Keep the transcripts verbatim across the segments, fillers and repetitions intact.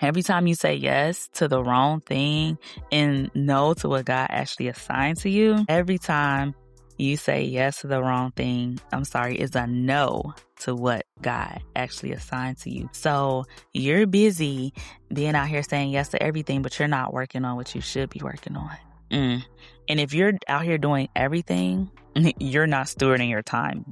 Every time you say yes to the wrong thing and no to what God actually assigned to you, every time you say yes to the wrong thing, I'm sorry, is a no to what God actually assigned to you. So you're busy being out here saying yes to everything, but you're not working on what you should be working on. Mm. And if you're out here doing everything, you're not stewarding your time.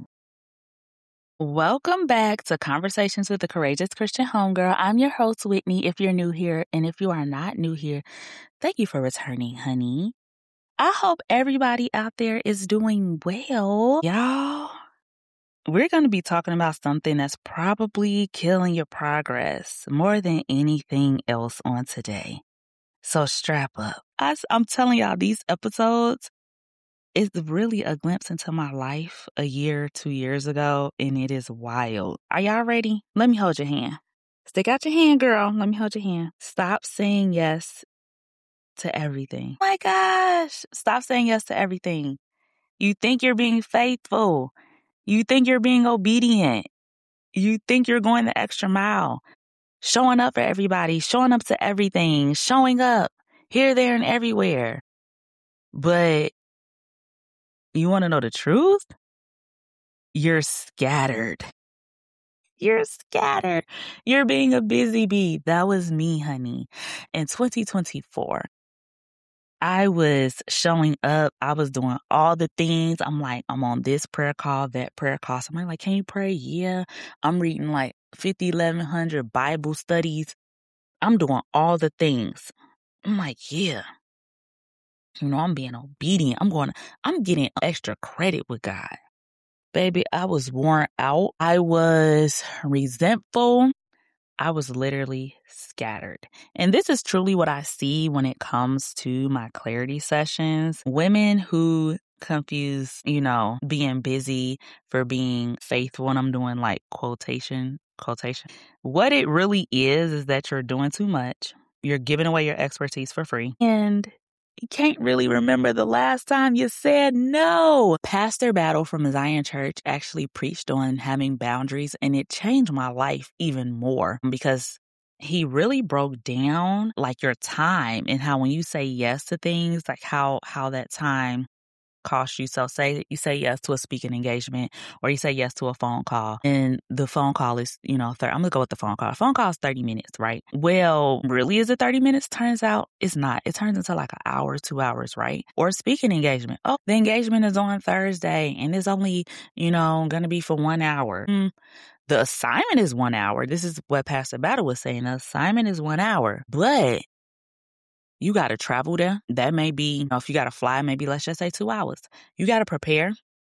Welcome back to Conversations with the Courageous Christian Homegirl. I'm your host, Whitney, if you're new here. And if you are not new here, thank you for returning, honey. I hope everybody out there is doing well. Y'all, we're going to be talking about something that's probably killing your progress more than anything else on today. So strap up. I, I'm telling y'all, these episodes, it's really a glimpse into my life a year, two years ago, and it is wild. Are y'all ready? Let me hold your hand. Stick out your hand, girl. Let me hold your hand. Stop saying yes to everything. Oh my gosh. Stop saying yes to everything. You think you're being faithful. You think you're being obedient. You think you're going the extra mile. Showing up for everybody, showing up to everything, showing up here, there, and everywhere. But you want to know the truth? You're scattered. You're scattered. You're being a busy bee. That was me, honey. In twenty twenty-four, I was showing up. I was doing all the things. I'm like, I'm on this prayer call, that prayer call. Somebody like, can you pray? Yeah. I'm reading like fifty, eleven hundred Bible studies. I'm doing all the things. I'm like, yeah. You know, I'm being obedient. I'm going, I'm getting extra credit with God. Baby, I was worn out. I was resentful. I was literally scattered. And this is truly what I see when it comes to my clarity sessions. Women who confuse, you know, being busy for being faithful. And I'm doing like quotation, quotation. What it really is, is that you're doing too much. You're giving away your expertise for free. And you can't really remember the last time you said no. Pastor Battle from Zion Church actually preached on having boundaries, and it changed my life even more because he really broke down like your time and how when you say yes to things, like how, how that time cost you. So say you say yes to a speaking engagement or you say yes to a phone call and the phone call is, you know, thir- I'm going to go with the phone call. The phone call is thirty minutes, right? Well, really, is it thirty minutes? Turns out it's not. It turns into like an hour, two hours, right? Or a speaking engagement. Oh, the engagement is on Thursday and it's only, you know, going to be for one hour. Mm. The assignment is one hour. This is what Pastor Battle was saying. The assignment is one hour, but you got to travel there. That may be, you know, if you got to fly, maybe let's just say two hours. You got to prepare.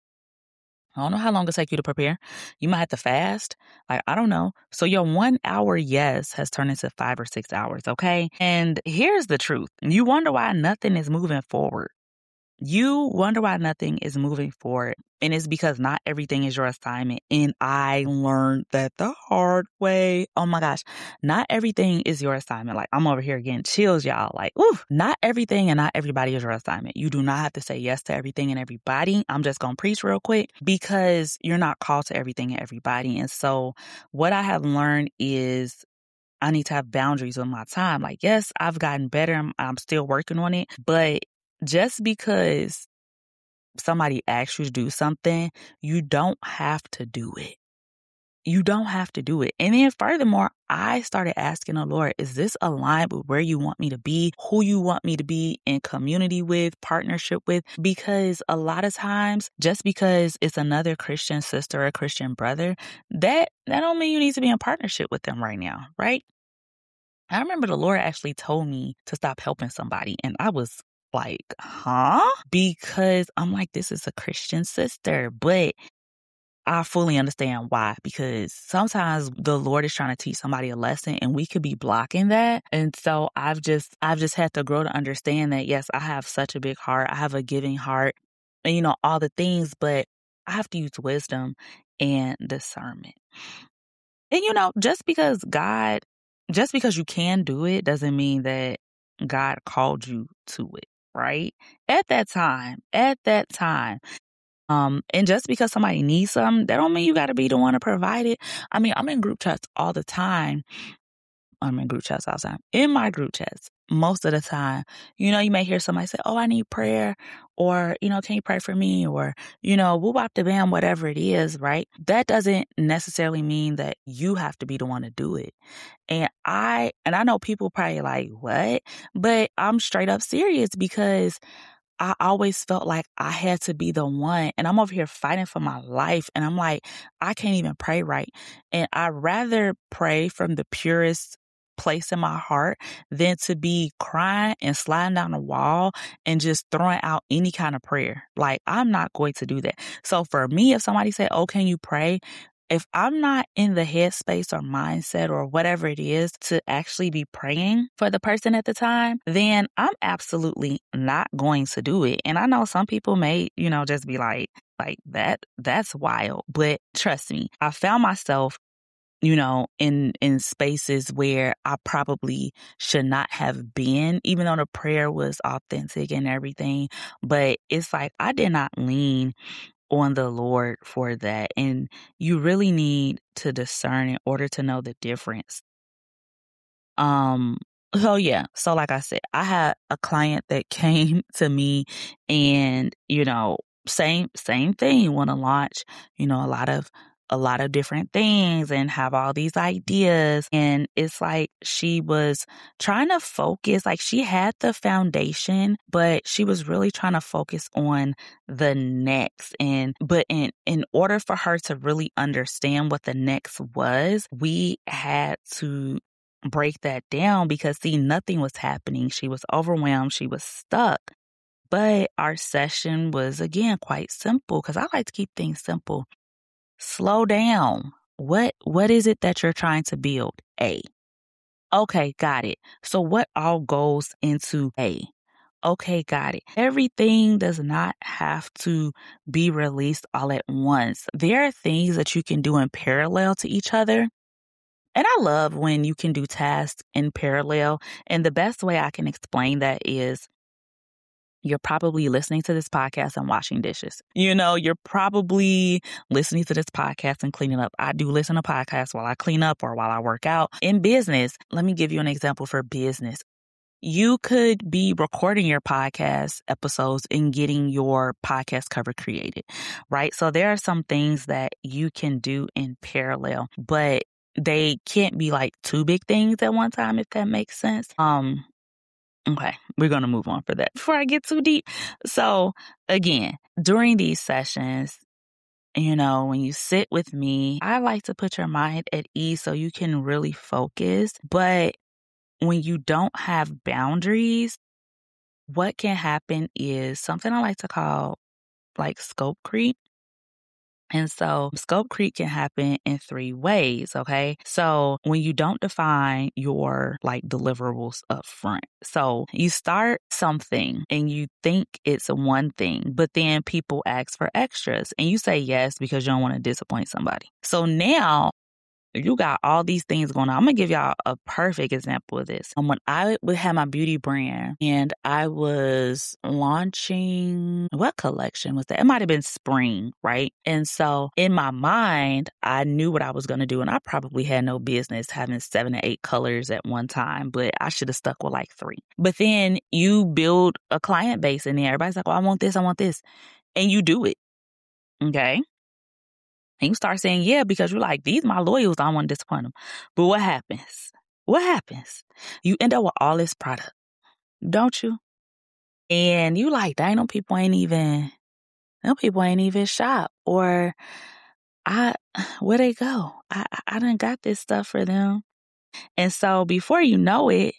I don't know how long it'll take you to prepare. You might have to fast. Like, I don't know. So your one hour yes has turned into five or six hours, okay? And here's the truth. You wonder why nothing is moving forward. You wonder why nothing is moving forward. And it's because not everything is your assignment. And I learned that the hard way. Oh my gosh. Not everything is your assignment. Like, I'm over here getting chills, y'all. Like, ooh, not everything and not everybody is your assignment. You do not have to say yes to everything and everybody. I'm just going to preach real quick because you're not called to everything and everybody. And so what I have learned is I need to have boundaries with my time. Like, yes, I've gotten better. I'm, I'm still working on it. But just because somebody asks you to do something, you don't have to do it. You don't have to do it. And then furthermore, I started asking the Lord, is this aligned with where you want me to be, who you want me to be in community with, partnership with? Because a lot of times, just because it's another Christian sister or Christian brother, that, that don't mean you need to be in partnership with them right now, right? I remember the Lord actually told me to stop helping somebody, and I was like, huh? Because I'm like, this is a Christian sister, but I fully understand why, because sometimes the Lord is trying to teach somebody a lesson and we could be blocking that. And so I've just, I've just had to grow to understand that, yes, I have such a big heart. I have a giving heart and, you know, all the things, but I have to use wisdom and discernment. And, you know, just because God, just because you can do it doesn't mean that God called you to it. Right? At that time, at that time. Um, and just because somebody needs something, that don't mean you got to be the one to provide it. I mean, I'm in group chats all the time I'm in group chats all the time. In my group chats, most of the time, you know, you may hear somebody say, oh, I need prayer, or, you know, can you pray for me? Or, you know, whoop bop the bam, whatever it is, right? That doesn't necessarily mean that you have to be the one to do it. And I, and I know people probably like, what? But I'm straight up serious because I always felt like I had to be the one, and I'm over here fighting for my life. And I'm like, I can't even pray right. And I'd rather pray from the purest place in my heart than to be crying and sliding down the wall and just throwing out any kind of prayer. Like, I'm not going to do that. So for me, if somebody say, oh, can you pray? If I'm not in the headspace or mindset or whatever it is to actually be praying for the person at the time, then I'm absolutely not going to do it. And I know some people may, you know, just be like, like that, that's wild. But trust me, I found myself, you know, in, in spaces where I probably should not have been, even though the prayer was authentic and everything. But it's like, I did not lean on the Lord for that. And you really need to discern in order to know the difference. Um, so yeah. So like I said, I had a client that came to me and, you know, same, same thing, want to launch, you know, a lot of, a lot of different things and have all these ideas. And it's like she was trying to focus, like she had the foundation, but she was really trying to focus on the next. And, but in, in order for her to really understand what the next was, we had to break that down because see, nothing was happening. She was overwhelmed. She was stuck. But our session was again quite simple because I like to keep things simple. Slow down. What, what is it that you're trying to build? A. Okay, got it. So what all goes into A? Okay, got it. Everything does not have to be released all at once. There are things that you can do in parallel to each other. And I love when you can do tasks in parallel. And the best way I can explain that is you're probably listening to this podcast and washing dishes. You know, you're probably listening to this podcast and cleaning up. I do listen to podcasts while I clean up or while I work out. In business, let me give you an example for business. You could be recording your podcast episodes and getting your podcast cover created, right? So there are some things that you can do in parallel, but they can't be like two big things at one time, if that makes sense. Um, okay, we're going to move on for that before I get too deep. So again, during these sessions, you know, when you sit with me, I like to put your mind at ease so you can really focus. But when you don't have boundaries, what can happen is something I like to call like scope creep. And so scope creep can happen in three ways, okay? So when you don't define your like deliverables up front. So you start something and you think it's one thing, but then people ask for extras and you say yes because you don't want to disappoint somebody. So now you got all these things going on. I'm going to give y'all a perfect example of this. Um, when I would have my beauty brand and I was launching, what collection was that? It might have been spring, right? And so in my mind, I knew what I was going to do. And I probably had no business having seven to eight colors at one time, but I should have stuck with like three. But then you build a client base and then everybody's like, oh, I want this, I want this. And you do it. Okay. And you start saying, yeah, because you're like, these my loyals, I don't want to disappoint them. But what happens? What happens? You end up with all this product, don't you? And you like, dang, them people ain't even, them people ain't even shop. Or I, where they go? I, I done got this stuff for them. And so before you know it,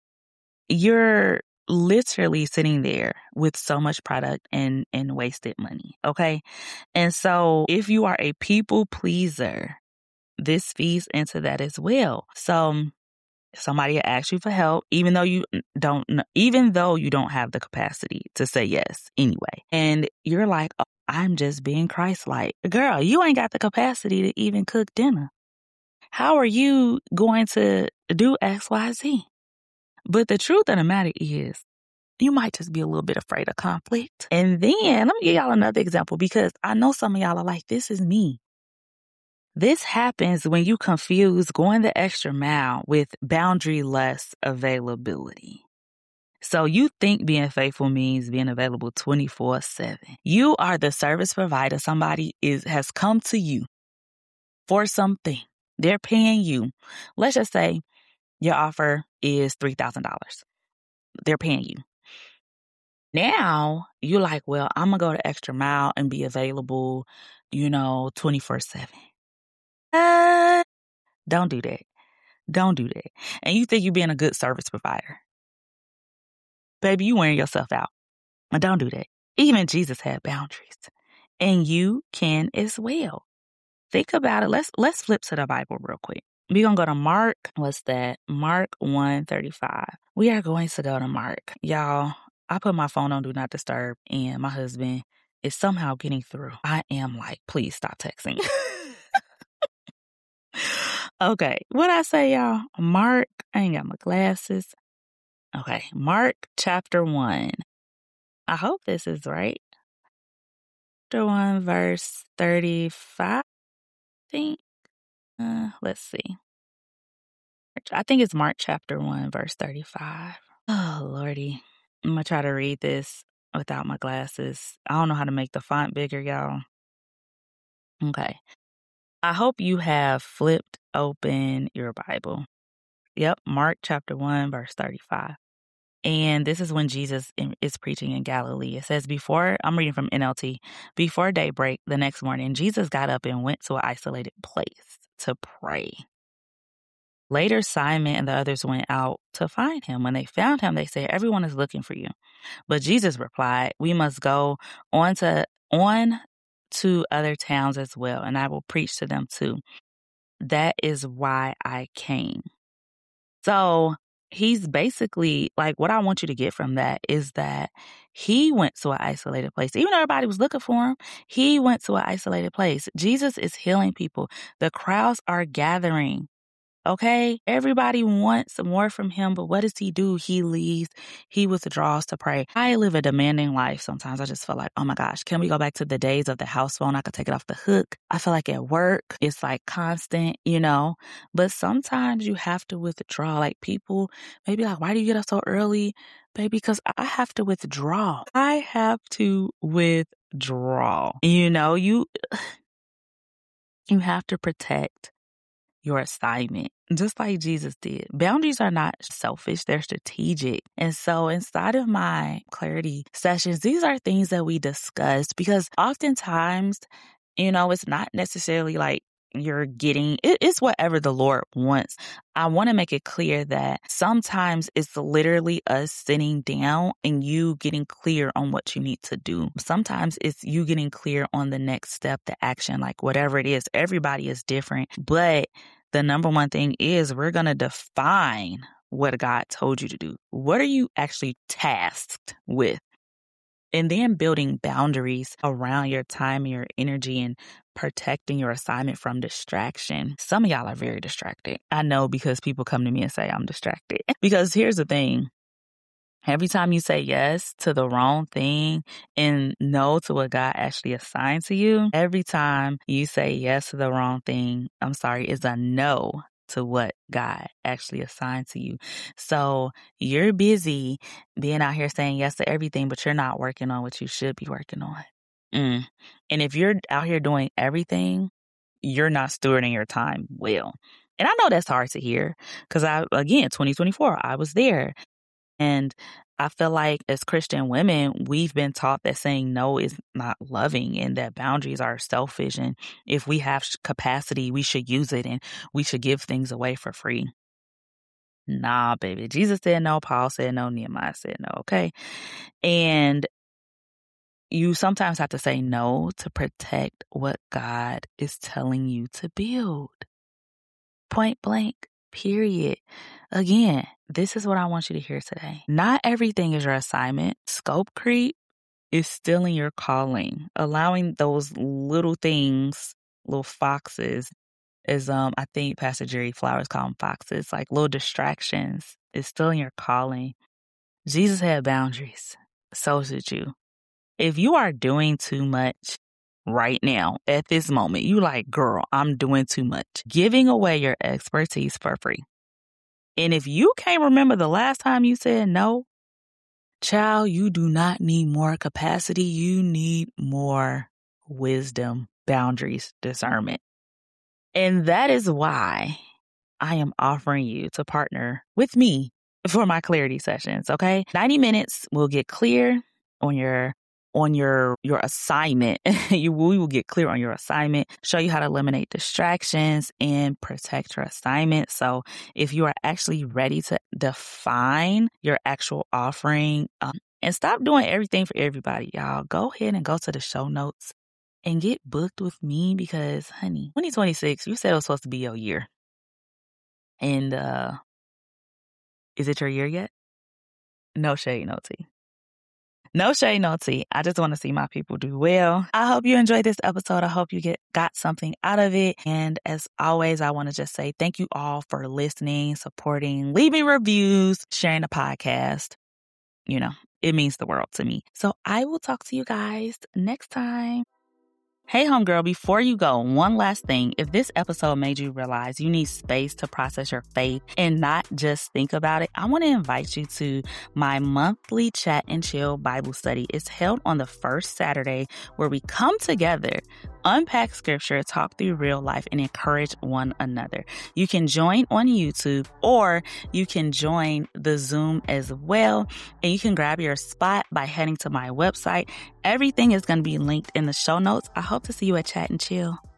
you're literally sitting there with so much product and, and wasted money. Okay. And so if you are a people pleaser, this feeds into that as well. So somebody will ask you for help, even though you don't, even though you don't have the capacity to say yes anyway. And you're like, oh, I'm just being Christ-like. Girl, you ain't got the capacity to even cook dinner. How are you going to do X, Y, Z? But the truth of the matter is, you might just be a little bit afraid of conflict. And then let me give y'all another example because I know some of y'all are like, this is me. This happens when you confuse going the extra mile with boundary-less availability. So you think being faithful means being available twenty-four seven. You are the service provider. Somebody is has come to you for something. They're paying you. Let's just say your offer is three thousand dollars. They're paying you. Now you're like, well, I'm going to go the extra mile and be available, you know, twenty-four seven. Uh, don't do that. Don't do that. And you think you're being a good service provider. Baby, you wearing yourself out. Don't do that. Even Jesus had boundaries. And you can as well. Think about it. Let's let's flip to the Bible real quick. We're going to go to Mark. What's that? Mark one thirty-five. We are going to go to Mark. Y'all, I put my phone on Do Not Disturb, and my husband is somehow getting through. I am like, please stop texting. Okay, what I say, y'all? Mark, I ain't got my glasses. Okay, Mark chapter one. I hope this is right. Chapter one, verse thirty-five, I think. Uh, let's see. I think it's Mark chapter one, verse thirty-five. Oh, Lordy. I'm going to try to read this without my glasses. I don't know how to make the font bigger, y'all. Okay. I hope you have flipped open your Bible. Yep, Mark chapter one, verse thirty-five. And this is when Jesus is preaching in Galilee. It says, before, I'm reading from N L T, before daybreak the next morning, Jesus got up and went to an isolated place to pray. Later, Simon and the others went out to find him. When they found him, they said, everyone is looking for you. But Jesus replied, we must go on to, on to other towns as well, and I will preach to them too. That is why I came. So he's basically like, what I want you to get from that is that he went to an isolated place. Even though everybody was looking for him, he went to an isolated place. Jesus is healing people. The crowds are gathering. Okay, everybody wants more from him, but what does he do? He leaves, he withdraws to pray. I live a demanding life. Sometimes I just feel like, oh my gosh, can we go back to the days of the house phone? I could take it off the hook. I feel like at work, it's like constant, you know, but sometimes you have to withdraw. Like people maybe like, why do you get up so early? Baby, because I have to withdraw. I have to withdraw. You know, you, you have to protect your assignment, just like Jesus did. Boundaries are not selfish, they're strategic. And so inside of my clarity sessions, these are things that we discuss because oftentimes, you know, it's not necessarily like you're getting, it, it's whatever the Lord wants. I want to make it clear that sometimes it's literally us sitting down and you getting clear on what you need to do. Sometimes it's you getting clear on the next step, the action, like whatever it is. Everybody is different, but the number one thing is we're going to define what God told you to do. What are you actually tasked with? And then building boundaries around your time, your energy, and protecting your assignment from distraction. Some of y'all are very distracted. I know because people come to me and say I'm distracted. Because here's the thing. Every time you say yes to the wrong thing and no to what God actually assigned to you, every time you say yes to the wrong thing, I'm sorry, is a no to what God actually assigned to you. So you're busy being out here saying yes to everything, but you're not working on what you should be working on. Mm. And if you're out here doing everything, you're not stewarding your time well. And I know that's hard to hear because I, again, twenty twenty-four, I was there. And I feel like as Christian women, we've been taught that saying no is not loving and that boundaries are selfish. And if we have capacity, we should use it and we should give things away for free. Nah, baby. Jesus said no. Paul said no. Nehemiah said no. Okay. And you sometimes have to say no to protect what God is telling you to build. Point blank. Period. Again, this is what I want you to hear today. Not everything is your assignment. Scope creep is stealing your calling, allowing those little things, little foxes, as um I think Pastor Jerry Flowers call them foxes, like little distractions, is stealing your calling. Jesus had boundaries. So should you. If you are doing too much, right now at this moment. You like, girl, I'm doing too much. Giving away your expertise for free. And if you can't remember the last time you said no, child, you do not need more capacity. You need more wisdom, boundaries, discernment. And that is why I am offering you to partner with me for my clarity sessions, okay? ninety minutes will get clear on your on your your assignment. you we will get clear on your assignment, show you how to eliminate distractions and protect your assignment. So if you are actually ready to define your actual offering um, and stop doing everything for everybody, y'all, go ahead and go to the show notes and get booked with me because, honey, twenty twenty-six, you said it was supposed to be your year. And uh, is it your year yet? No shade, no tea. No shade, no tea. I just want to see my people do well. I hope you enjoyed this episode. I hope you get got something out of it. And as always, I want to just say thank you all for listening, supporting, leaving reviews, sharing the podcast. You know, it means the world to me. So I will talk to you guys next time. Hey, homegirl, before you go, one last thing. If this episode made you realize you need space to process your faith and not just think about it, I want to invite you to my monthly Chat and Chill Bible study. It's held on the first Saturday where we come together, unpack scripture, talk through real life, and encourage one another. You can join on YouTube or you can join the Zoom as well. And you can grab your spot by heading to my website. Everything is going to be linked in the show notes. I hope to see you at Chat and Chill.